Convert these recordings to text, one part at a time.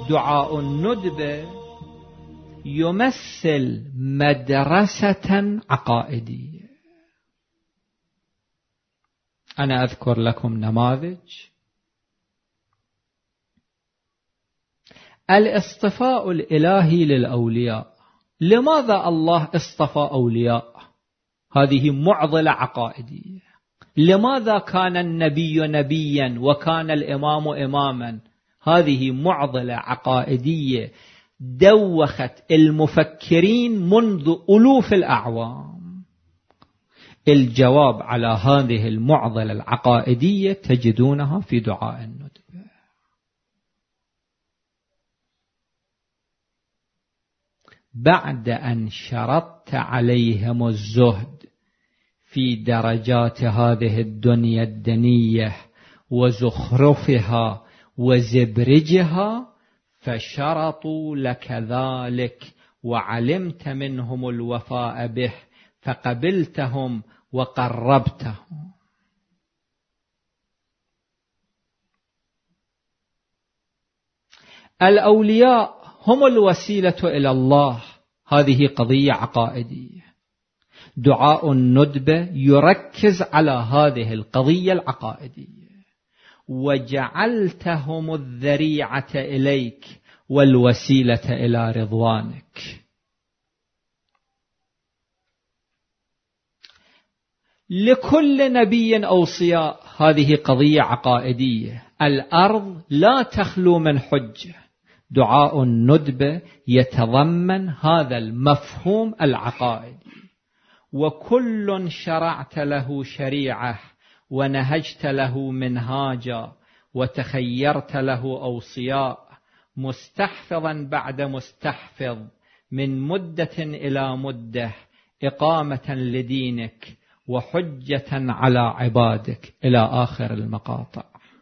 دعاء الندبة يمثل مدرسة عقائدية. أنا أذكر لكم نماذج. الاصطفاء الإلهي للأولياء. لماذا الله اصطفى أولياء؟ هذه معضلة عقائدية. لماذا كان النبي نبيا وكان الإمام إماما؟ هذه معضلة عقائدية دوخت المفكرين منذ ألوف الأعوام. الجواب على هذه المعضلة العقائدية تجدونها في دعاء الندبة. بعد أن شرطت عليهم الزهد في درجات هذه الدنيا الدنية وزخرفها وزبرجها، فشرطوا لك ذلك وعلمت منهم الوفاء به فقبلتهم وقربتهم. الأولياء هم الوسيلة إلى الله. هذه قضية عقائدية. دعاء الندبة يركز على هذه القضية العقائدية. وجعلتهم الذريعة إليك والوسيلة إلى رضوانك. لكل نبي أوصياء. هذه قضية عقائدية. الأرض لا تخلو من حجة. دعاء الندبة يتضمن هذا المفهوم العقائدي. وكل شرعت له شريعة ونهجت له منهاجا وتخيرت له أوصياء مستحفظا بعد مستحفظ من مدة إلى مدة إقامة لدينك وحجة على عبادك إلى آخر المقاطع.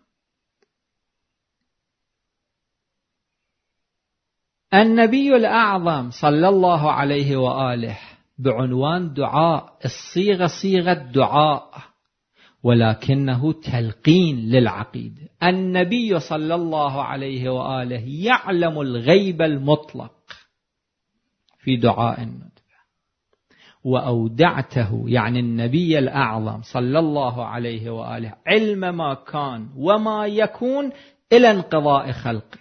النبي الأعظم صلى الله عليه وآله بعنوان دعاء. الصيغة صيغة دعاء ولكنه تلقين للعقيدة. النبي صلى الله عليه وآله يعلم الغيب المطلق في دعاء الندبة. وأودعته يعني النبي الأعظم صلى الله عليه وآله علم ما كان وما يكون إلى انقضاء خلقك.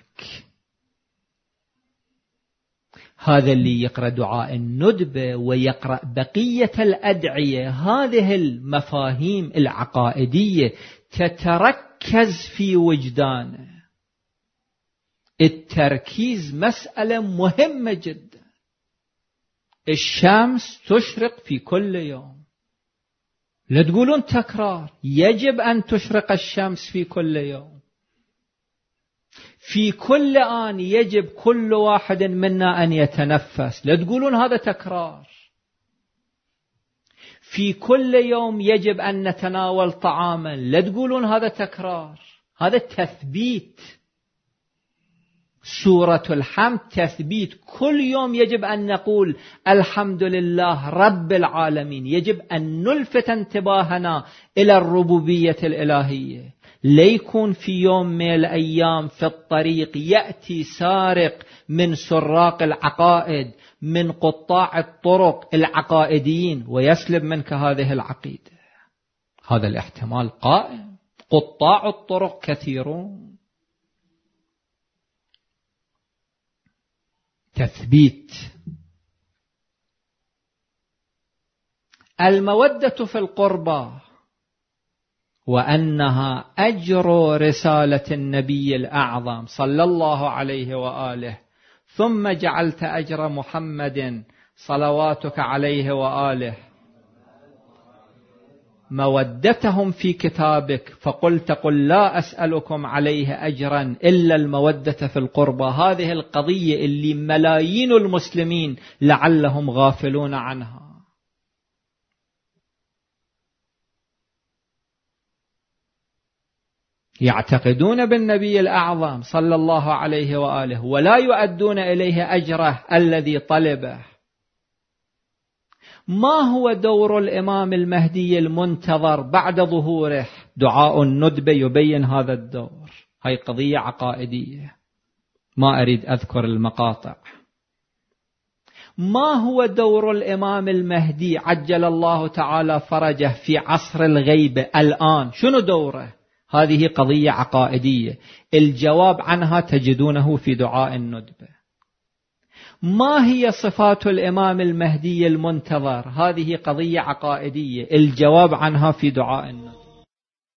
هذا اللي يقرأ دعاء الندبة ويقرأ بقية الأدعية، هذه المفاهيم العقائدية تتركز في وجدانه. التركيز مسألة مهمة جدا. الشمس تشرق في كل يوم. لا تقولون تكرار. يجب أن تشرق الشمس في كل يوم. في كل آن يجب كل واحد منا أن يتنفس. لا تقولون هذا تكرار. في كل يوم يجب أن نتناول طعاما. لا تقولون هذا تكرار. هذا تثبيت. سورة الحمد تثبيت. كل يوم يجب أن نقول الحمد لله رب العالمين. يجب أن نلفت انتباهنا إلى الربوبية الإلهية. ليكون في يوم من الأيام في الطريق يأتي سارق من سراق العقائد، من قطاع الطرق العقائديين، ويسلب منك هذه العقيدة. هذا الاحتمال قائم. قطاع الطرق كثيرون. تثبيت. المودة في القربى وأنها أجر رسالة النبي الأعظم صلى الله عليه وآله، ثم جعلت أجر محمد صلواتك عليه وآله مودتهم في كتابك، فقلت قل لا أسألكم عليه أجرا إلا المودة في القربى. هذه القضية اللي ملايين المسلمين لعلهم غافلون عنها. يعتقدون بالنبي الأعظم صلى الله عليه وآله ولا يؤدون إليه أجره الذي طلبه. ما هو دور الإمام المهدي المنتظر بعد ظهوره؟ دعاء الندبة يبين هذا الدور. هاي قضية عقائدية. ما أريد أذكر المقاطع. ما هو دور الإمام المهدي عجل الله تعالى فرجه في عصر الغيبة الآن؟ شنو دوره؟ هذه قضية عقائدية، الجواب عنها تجدونه في دعاء الندبة. ما هي صفات الإمام المهدي المنتظر؟ هذه قضية عقائدية، الجواب عنها في دعاء الندبة.